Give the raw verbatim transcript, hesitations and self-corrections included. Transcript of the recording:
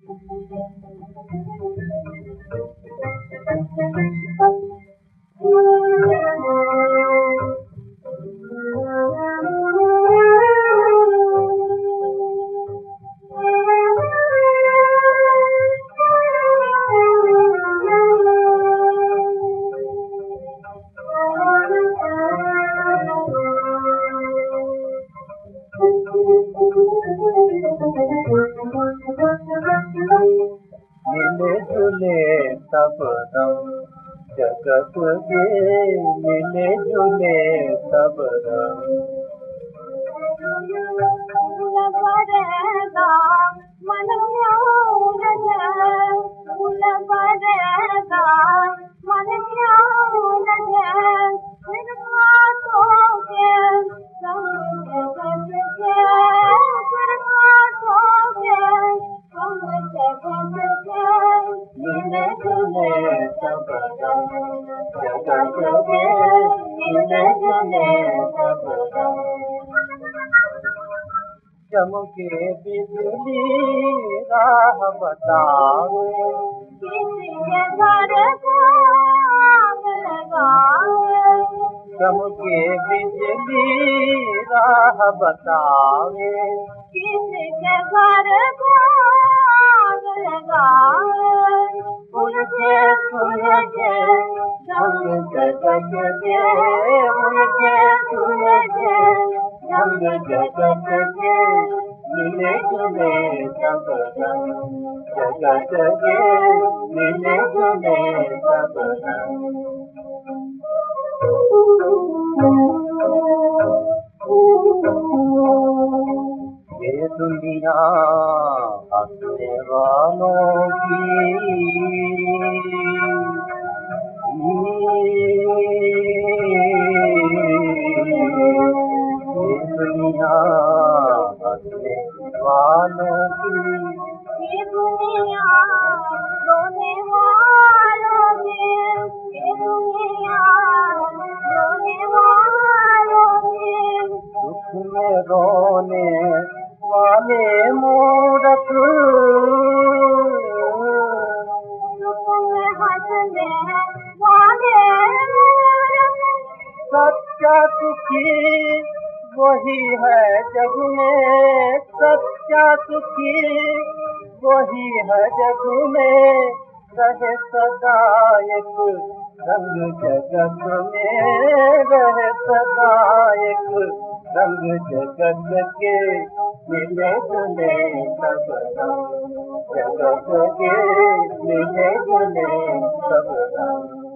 मिले जुले सब रंग जगत के, मिले जुले सब रंग। मन क्यों लगे, फूल पड़ेगा मन क्यों लगे, फिर काटों के संग जगत के, फिर काटों के संग जगत के। मिले जुले सब रंग जगत के, मिले जुले सब रंग। चमके बिजली राह बतावे, किसी के घर को आग लगावे। चमके बिजली राह बतावे, किसी के घर को आग लगावे। उनके सुलझे रंग जगत के, उनके सुलझे रंग जगत के। मिले जुले सब रंग जगत के, मिले जुले सब रंग। ये दुनिया हंसने वालों की, ये दुनिया हंसने वालों की, ये दुनिया रोने वालों की, ये दुनिया रोने वालों की। दुख में रोने वाले मूरख, दुख में हंसने वाले मूरख। सच्चा सुखी वही है जग में, सच्चा सुखी वही है जग में। रहे सदा एक रंग जगत में, रहे सदा एक रंग जगत के। मिले जुले सब रंग जगत के, मिले जुले सब रंग।